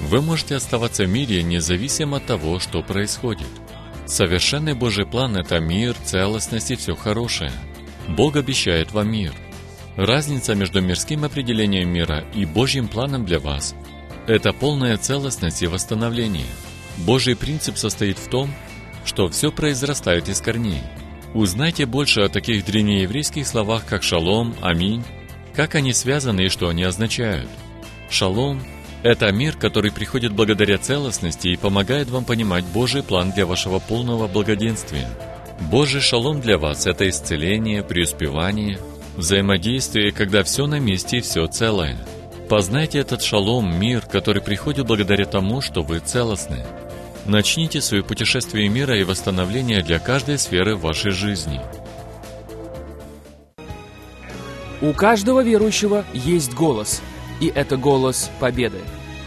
Вы можете оставаться в мире независимо от того, что происходит. Совершенный Божий план — это мир, целостность и все хорошее. Бог обещает вам мир. Разница между мирским определением мира и Божьим планом для вас — это полная целостность и восстановление. Божий принцип состоит в том, что все произрастает из корней. Узнайте больше о таких древнееврейских словах, как «шалом», «аминь», как они связаны и что они означают. Шалом — это мир, который приходит благодаря целостности и помогает вам понимать Божий план для вашего полного благоденствия. Божий шалом для вас — это исцеление, преуспевание, взаимодействие, когда все на месте и все целое. Познайте этот шалом, мир, который приходит благодаря тому, что вы целостны. Начните свое путешествие мира и восстановления для каждой сферы вашей жизни. У каждого верующего есть голос, и это голос победы.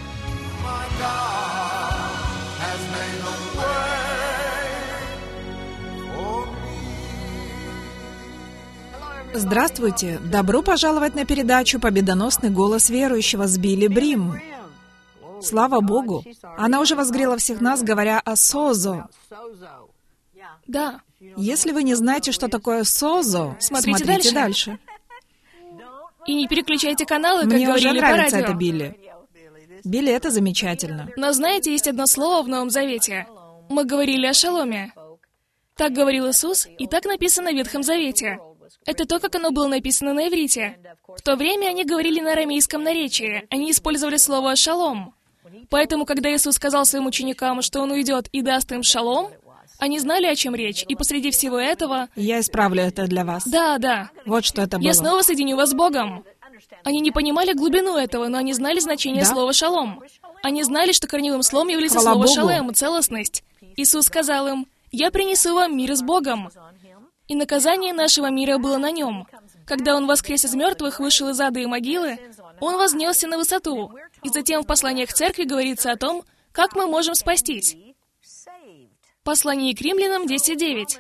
Здравствуйте! Добро пожаловать на передачу «Победоносный голос верующего» с Билли Брим. Слава Богу! Она уже возгрела всех нас, говоря о созо. Да. Если вы не знаете, что такое созо, смотрите дальше. И не переключайте каналы, как Мне уже говорили по нравится радио. это, Билли. Билли, это замечательно. Но знаете, есть одно слово в Новом Завете. Мы говорили о шаломе. Так говорил Иисус, и так написано в Ветхом Завете. Это то, как оно было написано на иврите. В то время они говорили на арамейском наречии. Они использовали слово «шалом». Поэтому, когда Иисус сказал своим ученикам, что Он уйдет и даст им шалом, они знали, о чем речь. И посреди всего этого... Я исправлю это для вас. Да. Вот что это было. Я снова соединю вас с Богом. Они не понимали глубину этого, но они знали значение Да? слова «шалом». Они знали, что корневым словом является Хвала слово Богу. «шалем» — целостность. Иисус сказал им: «Я принесу вам мир с Богом». И наказание нашего мира было на Нем. Когда Он воскрес из мертвых, вышел из ада и могилы, Он вознесся на высоту. И затем в посланиях церкви говорится о том, как мы можем спастись. Послание к Римлянам 10:9.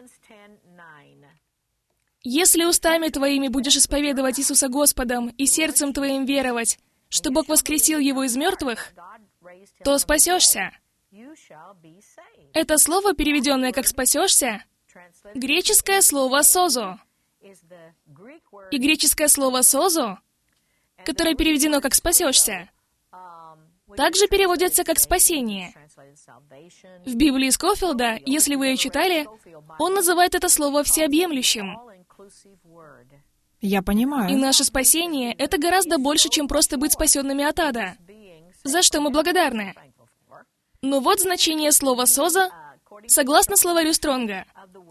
«Если устами твоими будешь исповедовать Иисуса Господом и сердцем твоим веровать, что Бог воскресил Его из мертвых, то спасешься». Это слово, переведенное как «спасешься», греческое слово «созо». И греческое слово «созо», которое переведено как «спасешься», также переводится как «спасение». В Библии Скофилда, если вы ее читали, он называет это слово всеобъемлющим. Я понимаю. И наше спасение — это гораздо больше, чем просто быть спасенными от ада, за что мы благодарны. Но вот значение слова «созо» согласно словарю Стронга.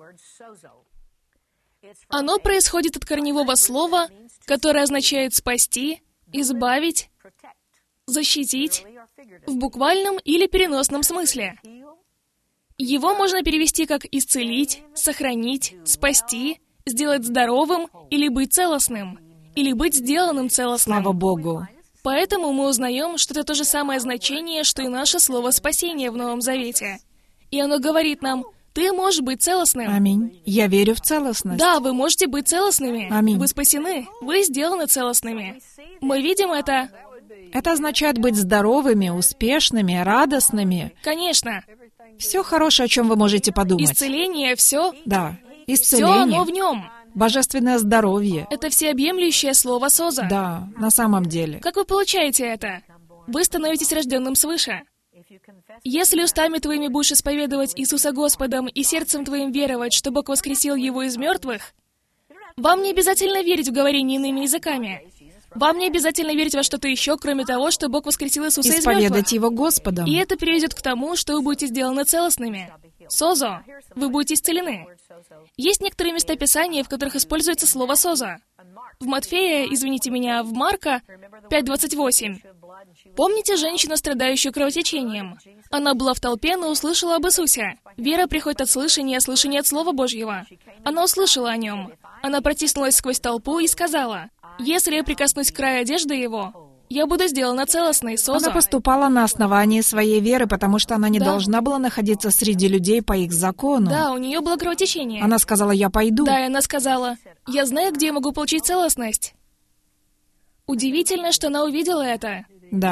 Оно происходит от корневого слова, которое означает «спасти», «избавить», «защитить» в буквальном или переносном смысле. Его можно перевести как «исцелить», «сохранить», «спасти», «сделать здоровым» или «быть целостным», или «быть сделанным целостным». Слава Богу. Поэтому мы узнаем, что это то же самое значение, что и наше слово «спасение» в Новом Завете. И оно говорит нам: ты можешь быть целостным. Аминь. Я верю в целостность. Да, вы можете быть целостными. Аминь. Вы спасены. Вы сделаны целостными. Мы видим это. Это означает быть здоровыми, успешными, радостными. Конечно. Все хорошее, о чем вы можете подумать. Исцеление, все. Да. Все Исцеление. оно в нем. Божественное здоровье. Это всеобъемлющее слово «соза». Да, на самом деле. Как вы получаете это? Вы становитесь рожденным свыше. Если устами твоими будешь исповедовать Иисуса Господом и сердцем твоим веровать, что Бог воскресил Его из мертвых, вам не обязательно верить в говорение иными языками. Вам не обязательно верить во что-то еще, кроме того, что Бог воскресил Иисуса из мертвых. Исповедать Его Господом. И это приведет к тому, что вы будете сделаны целостными. Созо. Вы будете исцелены. Есть некоторые места Писания, в которых используется слово «созо». В Матфея, извините меня, в Марка 5:28. Помните женщину, страдающую кровотечением? Она была в толпе, но услышала об Иисусе. Вера приходит от слышания, а слышание от Слова Божьего. Она услышала о Нем. Она протиснулась сквозь толпу и сказала: «Если я прикоснусь к краю одежды Его, я буду сделана целостной, созо». Она поступала на основании своей веры, потому что она не Да. должна была находиться среди людей по их закону. Да, у нее было кровотечение. Она сказала: «Я пойду». Да, и она сказала: «Я знаю, где я могу получить целостность». Удивительно, что она увидела это. Да.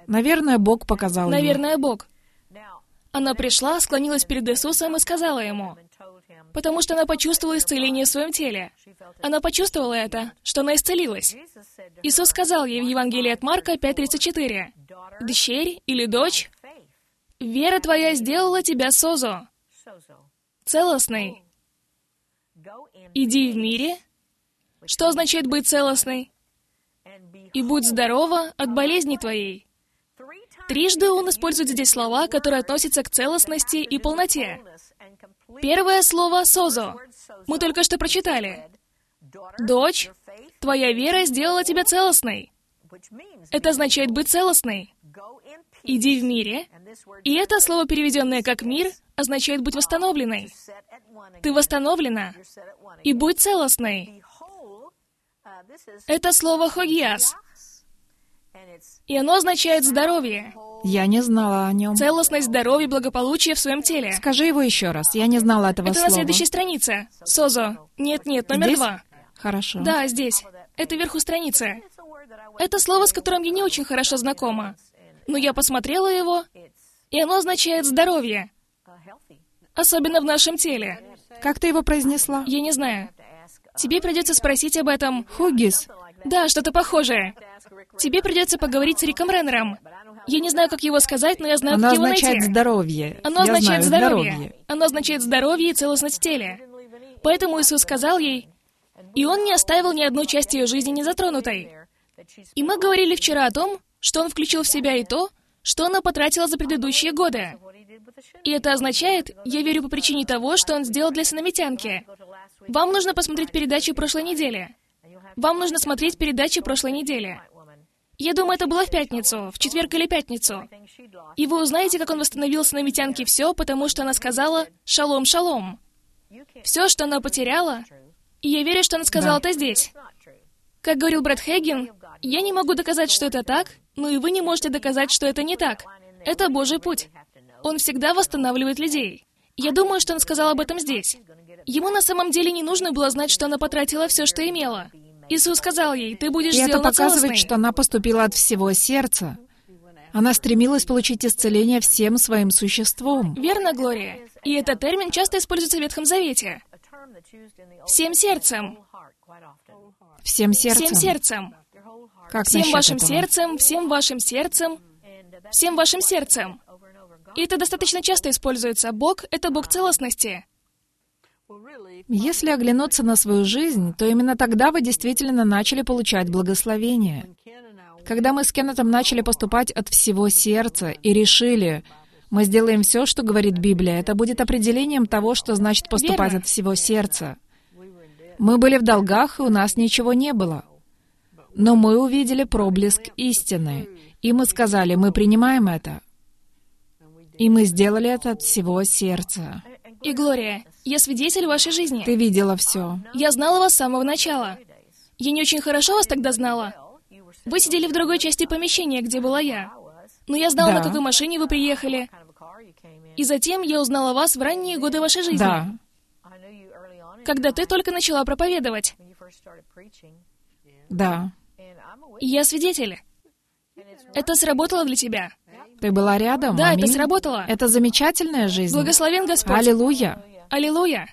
Наверное, Бог показал ему. Наверное, Бог. Она пришла, склонилась перед Иисусом и сказала ему, потому что она почувствовала исцеление в своем теле. Она почувствовала это, что она исцелилась. Иисус сказал ей в Евангелии от Марка 5:34, «Дщерь или дочь, вера твоя сделала тебя созо, целостной. Иди в мире». Что означает быть целостной? «И будь здорова от болезни твоей». Трижды он использует здесь слова, которые относятся к целостности и полноте. Первое слово «созо» мы только что прочитали. «Дочь, твоя вера сделала тебя целостной». Это означает быть целостной. «Иди в мире». И это слово, переведенное как «мир», означает быть восстановленной. Ты восстановлена. И будь целостной. Это слово «хогиас». И оно означает «здоровье». Я не знала о нем. Целостность, здоровье, благополучие в своем теле. Скажи его еще раз. Я не знала этого Это слова. на следующей странице. Созо. Нет, номер Здесь? 2. Хорошо. Да, здесь. Это вверху страницы. Это слово, с которым я не очень хорошо знакома. Но я посмотрела его, и оно означает «здоровье». Особенно в нашем теле. Как ты его произнесла? Я не знаю. Тебе придется спросить об этом. Хугис. Да, что-то похожее. Тебе придется поговорить с Риком Реннером. Я не знаю, как его сказать, но я знаю, Оно как его означает найти. здоровье. Оно Я означает знаю, здоровье. Оно означает здоровье и целостность в теле. Поэтому Иисус сказал ей, и Он не оставил ни одну часть ее жизни незатронутой. И мы говорили вчера о том, что Он включил в себя и то, что она потратила за предыдущие годы. И это означает, я верю по причине того, что Он сделал для синомитянки. Вам нужно посмотреть передачи прошлой недели. Вам нужно смотреть передачи прошлой недели. Я думаю, это было в пятницу, в четверг или пятницу. И вы узнаете, как Он восстановил синомитянке все, потому что она сказала «Шалом, шалом». Все, что она потеряла, и я верю, что она сказала это здесь. Как говорил Брэд Хейген, я не могу доказать, что это так, но и вы не можете доказать, что это не так. Это Божий путь. Он всегда восстанавливает людей. Я думаю, что он сказал об этом здесь. Ему на самом деле не нужно было знать, что она потратила все, что имела. Иисус сказал ей, ты будешь И это сделана показывает, целостной. что она поступила от всего сердца. Она стремилась получить исцеление всем своим существом. Верно, Глория? И этот термин часто используется в Ветхом Завете. Всем сердцем. Всем сердцем. Всем сердцем. Как Всем насчет вашим этого? сердцем, всем вашим сердцем, всем вашим сердцем. И это достаточно часто используется. Бог — это Бог целостности. Если оглянуться на свою жизнь, то именно тогда вы действительно начали получать благословение. Когда мы с Кеннетом начали поступать от всего сердца и решили, мы сделаем все, что говорит Библия, это будет определением того, что значит поступать Верно. от всего сердца. Мы были в долгах, и у нас ничего не было. Но мы увидели проблеск истины, и мы сказали, мы принимаем это. И мы сделали это от всего сердца. И, Глория, я свидетель вашей жизни. Ты видела все. Я знала вас с самого начала. Я не очень хорошо вас тогда знала. Вы сидели в другой части помещения, где была я. Но я знала, Да. на какой машине вы приехали. И затем я узнала вас в ранние годы вашей жизни. Да. Когда ты только начала проповедовать. Да. И я свидетель. Это сработало для тебя. Ты была рядом? Да, Аминь. это сработало. Это замечательная жизнь. Благословен Господь. Аллилуйя. Аллилуйя.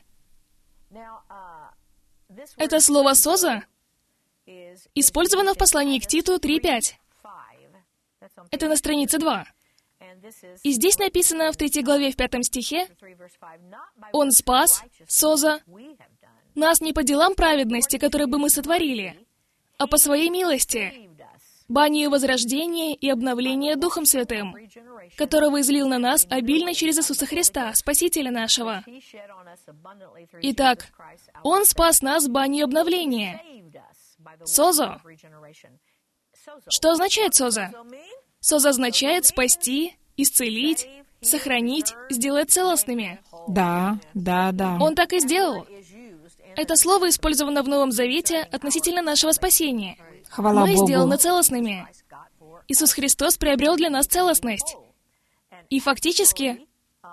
Это слово «соза» использовано в послании к Титу 3:5. Это на странице 2. И здесь написано в 3 главе в 5 стихе, «Он спас, соза, нас не по делам праведности, которые бы мы сотворили, а по своей милости, банию возрождения и обновления Духом Святым, которого излил на нас обильно через Иисуса Христа, Спасителя нашего». Итак, Он спас нас банию обновления. Созо. Что означает соза? Соза означает спасти, исцелить, сохранить, сделать целостными. Да, да, да. Он так и сделал. Это слово использовано в Новом Завете относительно нашего спасения. Хвала Мы Богу. сделаны целостными. Иисус Христос приобрел для нас целостность. И фактически,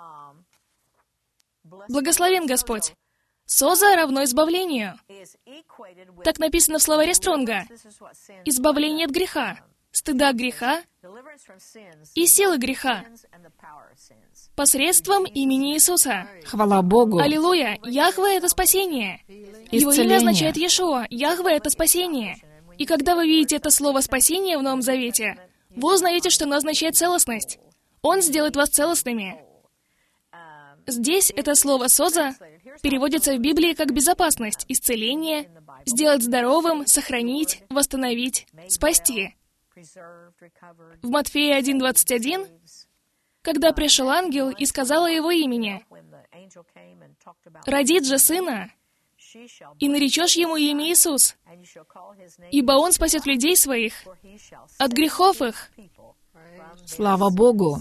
благословен Господь. Соза равно избавлению. Так написано в словаре Стронга. Избавление от греха. стыда греха и силы греха посредством имени Иисуса. Хвала Богу. Аллилуйя! Яхве — это спасение. Его имя означает Иешуа. Яхве — это спасение. И когда вы видите это слово «спасение» в Новом Завете, вы узнаете, что оно означает целостность. Он сделает вас целостными. Здесь это слово «соза» переводится в Библии как безопасность, исцеление, сделать здоровым, сохранить, восстановить, спасти. В Матфея 1:21, когда пришел ангел и сказал о его имени, «Родит же сына, и наречешь ему имя Иисус, ибо он спасет людей своих от грехов их». Слава Богу.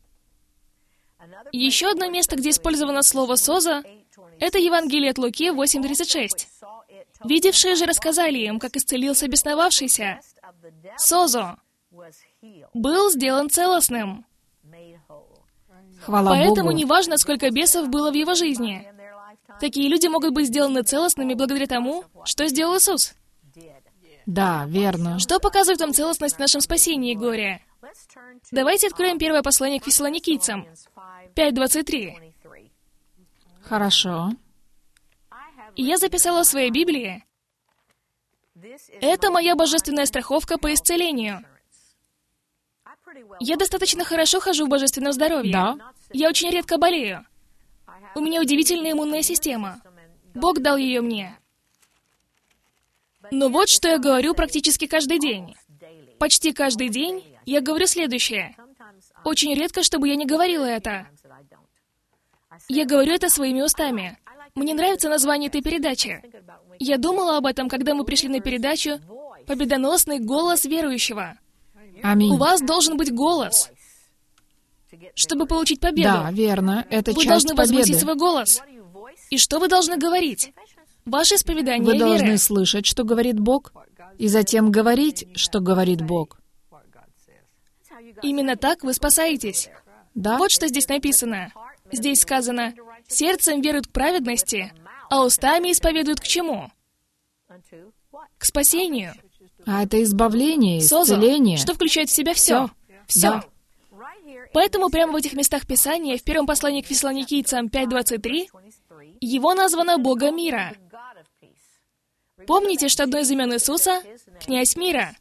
Еще одно место, где использовано слово «соза», это Евангелие от Луки 8:36. «Видевшие же рассказали им, как исцелился бесновавшийся. Созо был сделан целостным». Хвала Поэтому Богу. неважно, сколько бесов было в его жизни. Такие люди могут быть сделаны целостными благодаря тому, что сделал Иисус. Да, верно. Что показывает вам целостность в нашем спасении, Глория? Давайте откроем первое послание к Фессалоникийцам, 5:23. Хорошо. И я записала в своей Библии: «Это моя божественная страховка по исцелению». Я достаточно хорошо хожу в божественном здоровье. Да. Я очень редко болею. У меня удивительная иммунная система. Бог дал ее мне. Но вот что я говорю практически каждый день. Почти каждый день я говорю следующее. Очень редко, чтобы я не говорила это. Я говорю это своими устами. Мне нравится название этой передачи. Я думала об этом, когда мы пришли на передачу «Победоносный голос верующего». Аминь. У вас должен быть голос, чтобы получить победу. Да, верно. Это Вы часть должны возвысить победы. свой голос. И что вы должны говорить? Ваше исповедание Вы должны веры. слышать, что говорит Бог, и затем говорить, что говорит Бог. Именно так вы спасаетесь. Да? Вот что здесь написано. Здесь сказано: «Сердцем веруют к праведности, а устами исповедуют к чему? К спасению». А это избавление, Созо, исцеление. что включает в себя все. Все. Да. Поэтому прямо в этих местах Писания, в первом послании к Фессалоникийцам 5:23, его названо Бога мира. Помните, что одно из имен Иисуса — князь мира.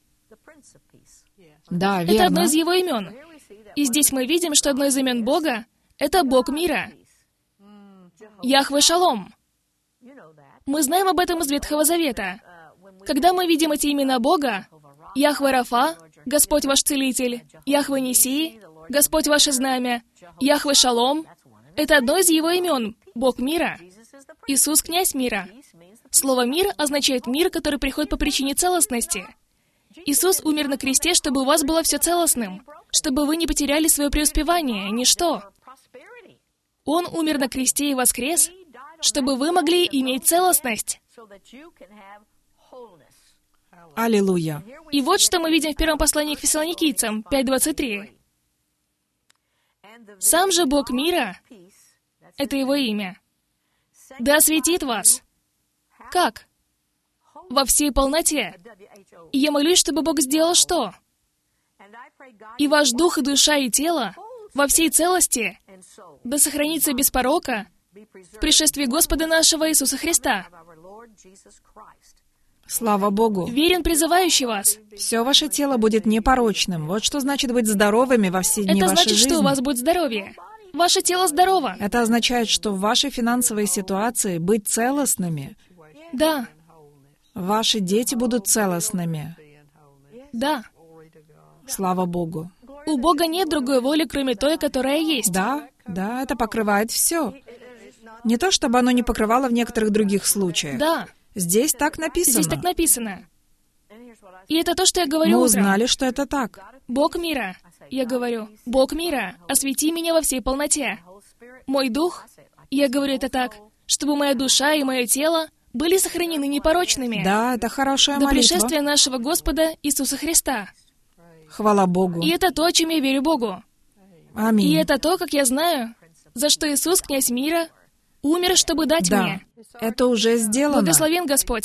Да, Это одно верно. из его имен. И здесь мы видим, что одно из имен Бога — это Бог мира. Яхве Шалом. Мы знаем об этом из Ветхого Завета. Когда мы видим эти имена Бога, Яхве Рафа, Господь ваш Целитель, Яхве Ниси, Господь ваше Знамя, Яхве Шалом, это одно из его имен, Бог мира. Иисус — князь мира. Слово «мир» означает мир, который приходит по причине целостности. Иисус умер на кресте, чтобы у вас было все целостным, чтобы вы не потеряли свое преуспевание, ничто. Он умер на кресте и воскрес, чтобы вы могли иметь целостность. Аллилуйя. И вот что мы видим в первом послании к Фессалоникийцам, 5:23. «Сам же Бог мира» — это Его имя. «Да осветит вас». Как? Во всей полноте. И я молюсь, чтобы Бог сделал что? «И ваш дух, и душа, и тело во всей целости да сохранится без порока в пришествии Господа нашего Иисуса Христа». Слава Богу. Верен призывающий вас. Все ваше тело будет непорочным. Вот что значит быть здоровыми во все дни Это вашей значит, жизни. что у вас будет здоровье. Ваше тело здорово. Это означает, что в вашей финансовой ситуации быть целостными. Да, Ваши дети будут целостными. да. Слава Богу. У Бога нет другой воли, кроме той, которая есть. Да, это покрывает все. Не то, чтобы оно не покрывало в некоторых других случаях. Да, Здесь так написано. здесь так написано. И это то, что я говорю Мы утром. узнали, что это так. Бог мира. Я говорю: Бог мира, освети меня во всей полноте. Мой дух, я говорю это так, чтобы моя душа и мое тело были сохранены непорочными Да, это хорошая до молитва. пришествия нашего Господа Иисуса Христа. Хвала Богу. И это то, о чем я верю Богу. Аминь. И это то, как я знаю, за что Иисус, князь мира, умер, чтобы дать Да, мне. это уже сделано. Благословен Господь.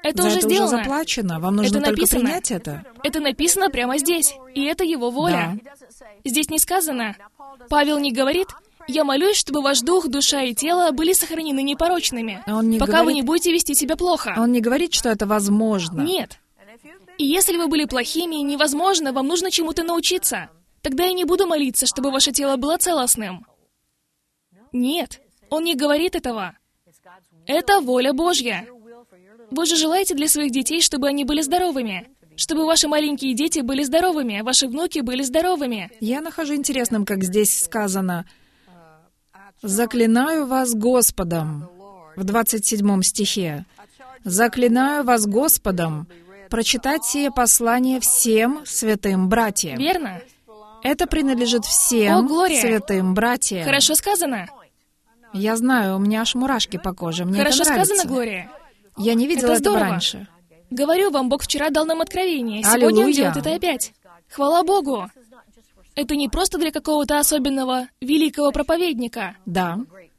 Это За уже это сделано. уже заплачено. Вам нужно Это только написано. принять это. Это написано прямо здесь, и это Его воля. Да. Здесь не сказано. Павел не говорит: «Я молюсь, чтобы ваш дух, душа и тело были сохранены непорочными, Он не пока вы говорит- не будете вести себя плохо». Он не говорит, что это возможно. Нет. И если вы были плохими, невозможно, вам нужно чему-то научиться. Тогда я не буду молиться, чтобы ваше тело было целостным. Нет, он не говорит этого. Это воля Божья. Вы же желаете для своих детей, чтобы они были здоровыми, чтобы ваши маленькие дети были здоровыми, ваши внуки были здоровыми. Я нахожу интересным, как здесь сказано: «Заклинаю вас Господом» в 27 стихе. «Заклинаю вас Господом прочитать сие послание всем святым братьям». Верно? Это принадлежит всем О, Глория! святым братьям. Хорошо сказано. Я знаю, у меня аж мурашки по коже. Мне Хорошо это нравится. сказано, Глория. Я не видела Это этого здорово. раньше. Говорю вам, Бог вчера дал нам откровение. Сегодня Он Аллилуйя. делает это опять. Хвала Богу. Это не просто для какого-то особенного, великого проповедника. Да.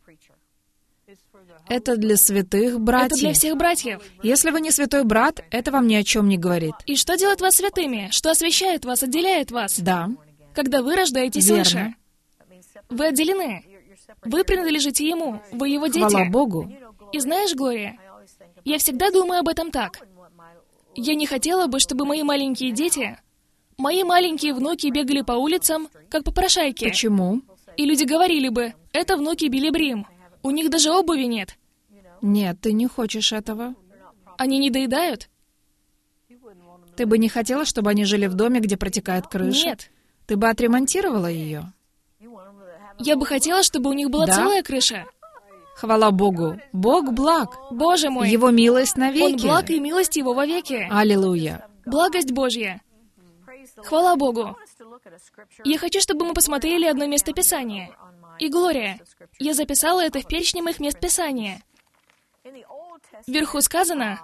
Это для святых братьев. Это для всех братьев. Если вы не святой брат, это вам ни о чем не говорит. И что делает вас святыми? Что освящает вас, отделяет вас? Да. Когда вы рождаетесь Верно. свыше, вы отделены. Вы принадлежите Ему. Вы Его дети. Хвала Богу. И знаешь, Глория, я всегда думаю об этом так. Я не хотела бы, чтобы мои маленькие дети, мои маленькие внуки бегали по улицам, как попрошайки. Почему? И люди говорили бы: «Это внуки Билли Брим. У них даже обуви нет. Нет, ты не хочешь этого. Они не доедают». Ты бы не хотела, чтобы они жили в доме, где протекает крыша? Нет. Ты бы отремонтировала ее? Я бы хотела, чтобы у них была Да? целая крыша. Хвала Богу. Бог благ. Боже мой, Его милость Он навеки. благ и милость Его вовеки. Аллилуйя. Благость Божья. Хвала Богу. Я хочу, чтобы мы посмотрели одно место Писания. И Глория, я записала это в перечне моих мест Писания. Вверху сказано: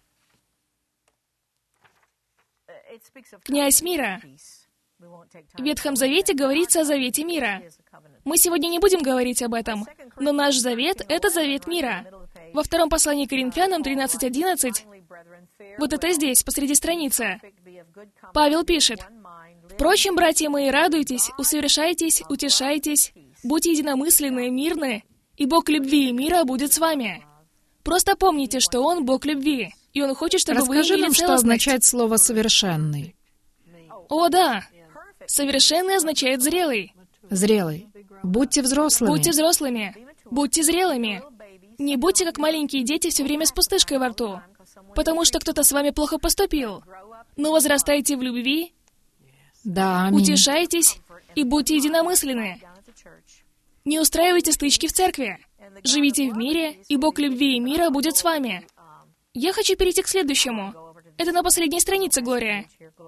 «Князь мира». В Ветхом Завете говорится о завете мира. Мы сегодня не будем говорить об этом, но наш завет — это завет мира. Во втором послании к Коринфянам 13:11, вот это здесь, посреди страницы, Павел пишет: «Впрочем, братья мои, радуйтесь, усовершайтесь, утешайтесь, будьте единомысленны, мирны, и Бог любви и мира будет с вами». Просто помните, что Он Бог любви, и Он хочет, чтобы вы Расскажи имели нам, что целостность. означает слово «совершенный». О, да. Совершенный означает зрелый. Зрелый. Будьте взрослыми. Будьте взрослыми. Будьте зрелыми. Не будьте как маленькие дети все время с пустышкой во рту, потому что кто-то с вами плохо поступил. Но возрастайте в любви, Да, аминь. утешайтесь и будьте единомысленны. Не устраивайте стычки в церкви. Живите в мире, и Бог любви и мира будет с вами. Я хочу перейти к следующему. Это на последней странице, Глория.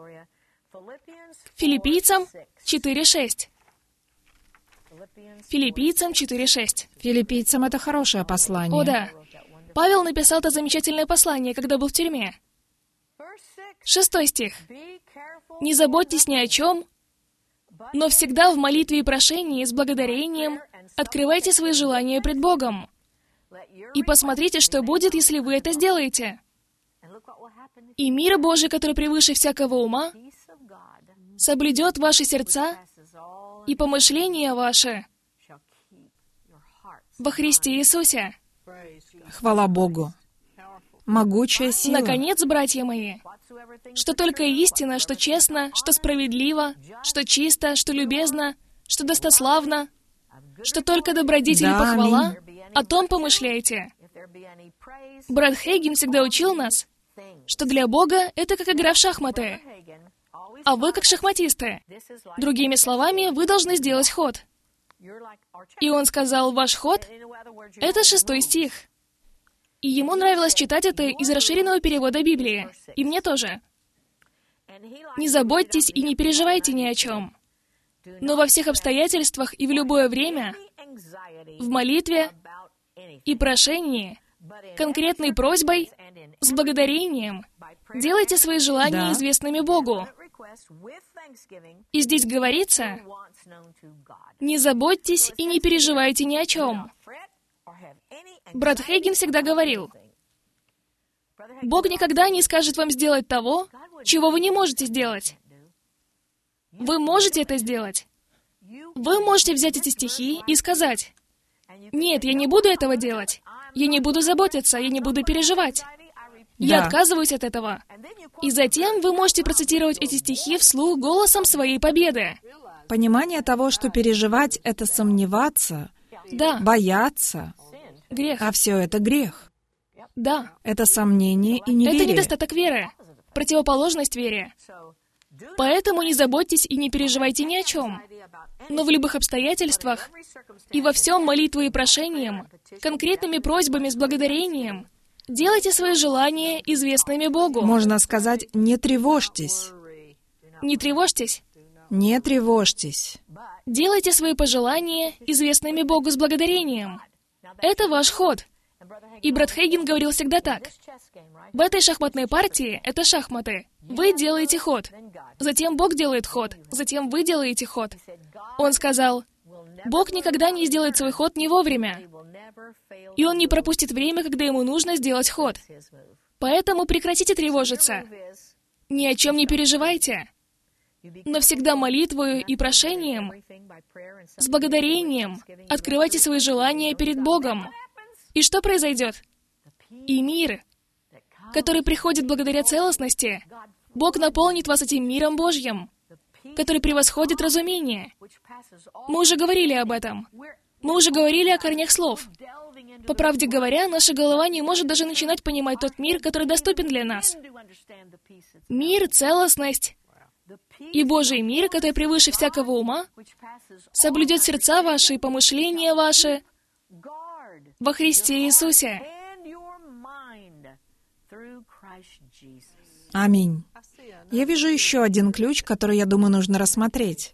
Филиппийцам 4:6. Филиппийцам 4:6. Филиппийцам это хорошее послание. О, да. Павел написал это замечательное послание, когда был в тюрьме. 6 стих. «Не заботьтесь ни о чем, но всегда в молитве и прошении с благодарением открывайте свои желания пред Богом. И посмотрите, что будет, если вы это сделаете. И мир Божий, который превыше всякого ума, соблюдет ваши сердца и помышления ваши во Христе Иисусе». Хвала Богу. Могучая сила. Наконец, братья мои, что только истина, что честно, что справедливо, что чисто, что любезно, что достославно, что только добродетель и Да, похвала, аминь. о том помышляйте. Брат Хейген всегда учил нас, что для Бога это как игра в шахматы, а вы как шахматисты. Другими словами, вы должны сделать ход. И он сказал: ваш ход — это 6 стих. И ему нравилось читать это из расширенного перевода Библии. И мне тоже. «Не заботьтесь и не переживайте ни о чем, но во всех обстоятельствах и в любое время, в молитве и прошении, конкретной просьбой, с благодарением, делайте свои желания Да. известными Богу». И здесь говорится: «Не заботьтесь и не переживайте ни о чем». Брат Хейген всегда говорил: Бог никогда не скажет вам сделать того, чего вы не можете сделать. Вы можете это сделать. Вы можете взять эти стихи и сказать: «Нет, я не буду этого делать. Я не буду заботиться, я не буду переживать. Я Да. отказываюсь от этого». И затем вы можете процитировать эти стихи вслух голосом своей победы. Понимание того, что переживать — это сомневаться, Да, бояться, грех. а все это грех. Да, Это сомнение и это неверие. недостаток веры. Противоположность вере. Поэтому не заботьтесь и не переживайте ни о чем. Но в любых обстоятельствах и во всем молитвой и прошением, конкретными просьбами с благодарением, делайте свои желания известными Богу. Можно сказать, не тревожьтесь. Не тревожьтесь. Не тревожьтесь. Делайте свои пожелания известными Богу с благодарением. Это ваш ход. И брат Хейген говорил всегда так. В этой шахматной партии, это шахматы, вы делаете ход. Затем Бог делает ход. Затем вы делаете ход. Он сказал: Бог никогда не сделает свой ход не вовремя. И Он не пропустит время, когда Ему нужно сделать ход. Поэтому прекратите тревожиться. Ни о чем не переживайте. Но всегда молитвою и прошением, с благодарением, открывайте свои желания перед Богом. И что произойдет? И мир, который приходит благодаря целостности, Бог наполнит вас этим миром Божьим, который превосходит разумение. Мы уже говорили об этом. Мы уже говорили о корнях слов. По правде говоря, наша голова не может даже начинать понимать тот мир, который доступен для нас. Мир, целостность и Божий мир, который превыше всякого ума, соблюдет сердца ваши и помышления ваши во Христе Иисусе. Аминь. Я вижу еще один ключ, который, я думаю, нужно рассмотреть.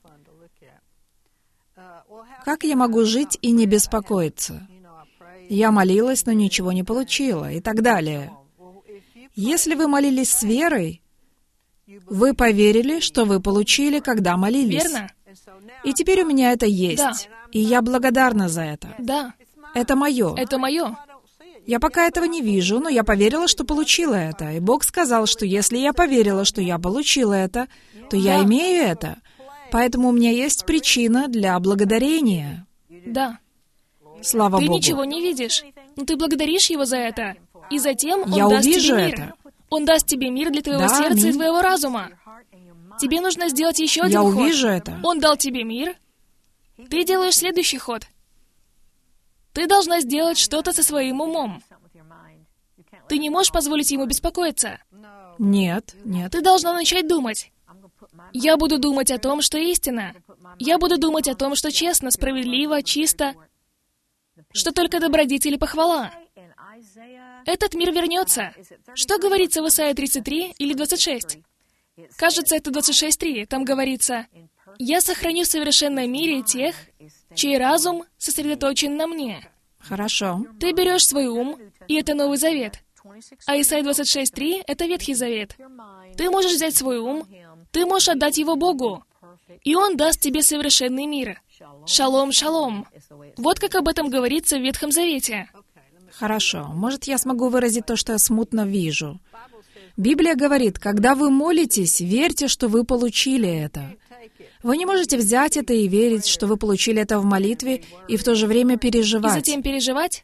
Как я могу жить и не беспокоиться? Я молилась, но ничего не получила, и так далее. Если вы молились с верой, вы поверили, что вы получили, когда молились. Верно? И теперь у меня это есть. Да. И я благодарна за это. Да, Это мое. это мое. Я пока этого не вижу, но я поверила, что получила это. И Бог сказал, что если я поверила, что я получила это, то я Да. имею это. Поэтому у меня есть причина для благодарения. Да. Слава Ты Богу. ничего не видишь, но ты благодаришь Его за это. И затем Он Я даст увижу тебе мир. это. Он даст тебе мир для твоего Да, сердца и аминь. твоего разума. Тебе нужно сделать еще один Я ход. увижу это. Он дал тебе мир. Ты делаешь следующий ход. Ты должна сделать что-то со своим умом. Ты не можешь позволить ему беспокоиться. Нет, нет. Ты должна начать думать. Я буду думать о том, что истина. Я буду думать о том, что честно, справедливо, чисто, что только добродетель и похвала. Этот мир вернется. Что говорится в Исайя 33 или 26? Кажется, это 26:3. Там говорится: «Я сохраню в совершенном мире тех, чей разум сосредоточен на мне». Хорошо. Ты берешь свой ум, и это Новый Завет. А Исайя 26:3 — это Ветхий Завет. Ты можешь взять свой ум, ты можешь отдать его Богу, и Он даст тебе совершенный мир. Шалом, шалом. Вот как об этом говорится в Ветхом Завете. Хорошо. Может, я смогу выразить то, что я смутно вижу. Библия говорит, когда вы молитесь, верьте, что вы получили это. Вы не можете взять это и верить, что вы получили это в молитве, и в то же время И переживать. затем переживать?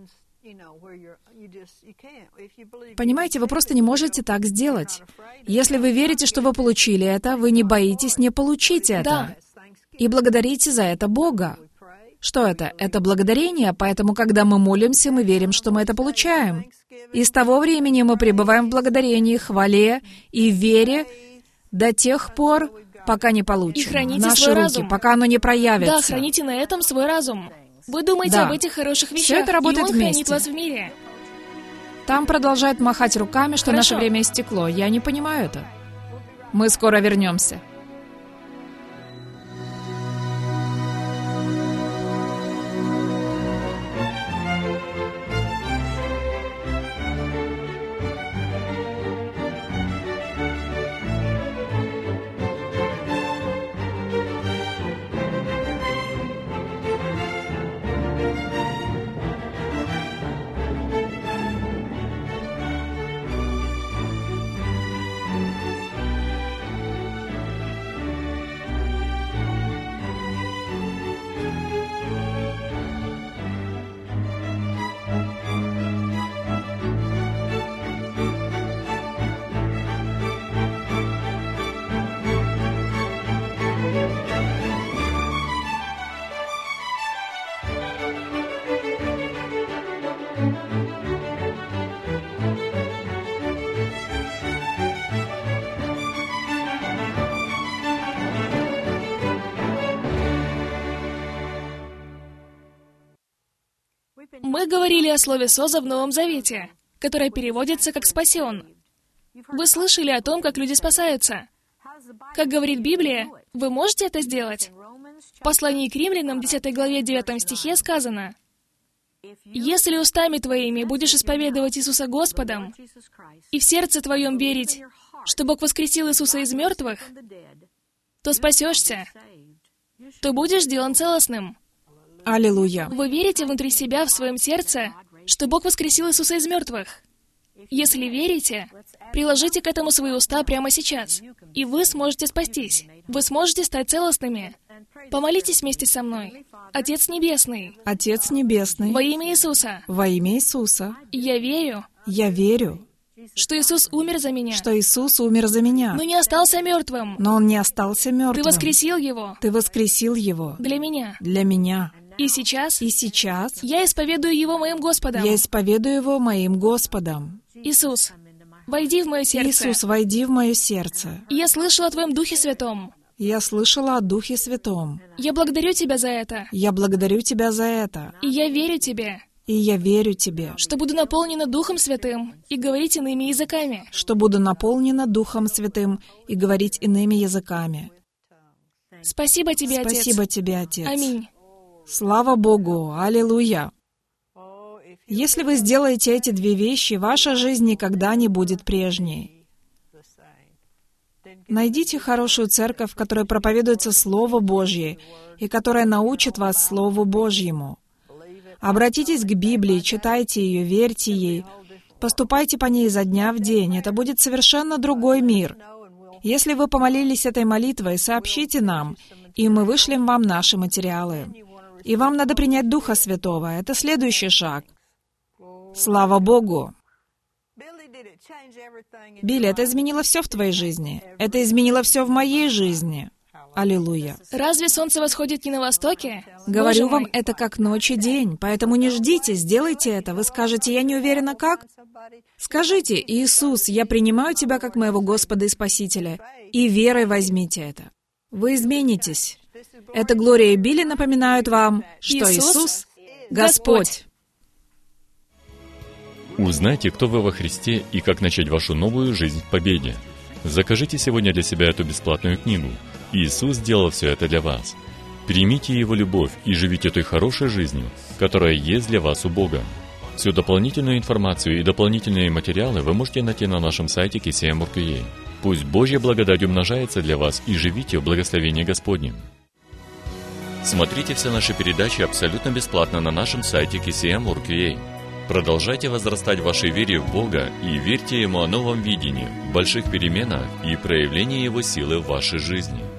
Понимаете, вы просто не можете так сделать. Если вы верите, что вы получили это, вы не боитесь не получить это. Да. И благодарите за это Бога. Что это? Это благодарение, поэтому, когда мы молимся, мы верим, что мы это получаем. И с того времени мы пребываем в благодарении, хвале и вере до тех пор, пока не получим. И храните в наши свой руки, разум. пока оно не проявится. Да, храните на этом свой разум. Вы думаете Да. об этих хороших Всё вещах, это работает и Он хранит вместе. вас в мире. Там продолжают махать руками, что наше Хорошо. время истекло. Я не понимаю это. Мы скоро вернемся. Мы говорили о слове «соза» в Новом Завете, которое переводится как «спасен». Вы слышали о том, как люди спасаются. Как говорит Библия, вы можете это сделать? В послании к Римлянам, 10 главе, 9 стихе сказано: «Если устами твоими будешь исповедовать Иисуса Господом и в сердце твоем верить, что Бог воскресил Иисуса из мертвых, то спасешься, то будешь сделан целостным». Аллилуйя. Вы верите внутри себя, в своем сердце, что Бог воскресил Иисуса из мертвых? Если верите, приложите к этому свои уста прямо сейчас, и вы сможете спастись. Вы сможете стать целостными. Помолитесь вместе со мной. Отец Небесный, Отец Небесный, во имя Иисуса, во имя Иисуса, я верю, что Иисус умер за меня, что Иисус умер за меня, но не остался мертвым. но Он не остался мертвым. Ты воскресил Его Ты воскресил Его для меня. для меня. И сейчас И сейчас я исповедую Его моим Господом. я исповедую Его моим Господом. Иисус, войди в мое сердце. Иисус, войди в мое сердце. Я слышала о Твоем Духе Святом. Я слышала о Духе Святом. Я благодарю Тебя за это. Я благодарю Тебя за это. И я верю Тебе, И я верю Тебе, что буду наполнена Духом Святым и говорить иными языками. что буду наполнена Духом Святым и говорить иными языками. Спасибо Тебе, Отец. Спасибо Тебе, Отец. Аминь. Слава Богу! Аллилуйя! Если вы сделаете эти две вещи, ваша жизнь никогда не будет прежней. Найдите хорошую церковь, в которой проповедуется Слово Божье и которая научит вас Слову Божьему. Обратитесь к Библии, читайте ее, верьте ей, поступайте по ней изо дня в день. Это будет совершенно другой мир. Если вы помолились этой молитвой, сообщите нам, и мы вышлем вам наши материалы. И вам надо принять Духа Святого. Это следующий шаг. Слава Богу! Билли, это изменило все в твоей жизни. Это изменило все в моей жизни. Аллилуйя. Разве солнце восходит не на востоке? Говорю Боже вам, мой. это как ночь и день, поэтому не ждите, сделайте это. Вы скажете, я не уверена, как? Скажите, Иисус, я принимаю Тебя как моего Господа и Спасителя, и верой возьмите это. Вы изменитесь. Это Глория и Билли напоминают вам, что Иисус — Господь. Узнайте, кто вы во Христе и как начать вашу новую жизнь в победе. Закажите сегодня для себя эту бесплатную книгу. Иисус сделал все это для вас. Примите Его любовь и живите той хорошей жизнью, которая есть для вас у Бога. Всю дополнительную информацию и дополнительные материалы вы можете найти на нашем сайте KCM.org.ua. Пусть Божья благодать умножается для вас и живите в благословении Господнем. Смотрите все наши передачи абсолютно бесплатно на нашем сайте KCM.org.ua. Продолжайте возрастать в вашей вере в Бога и верьте Ему о новом видении, больших переменах и проявлении Его силы в вашей жизни.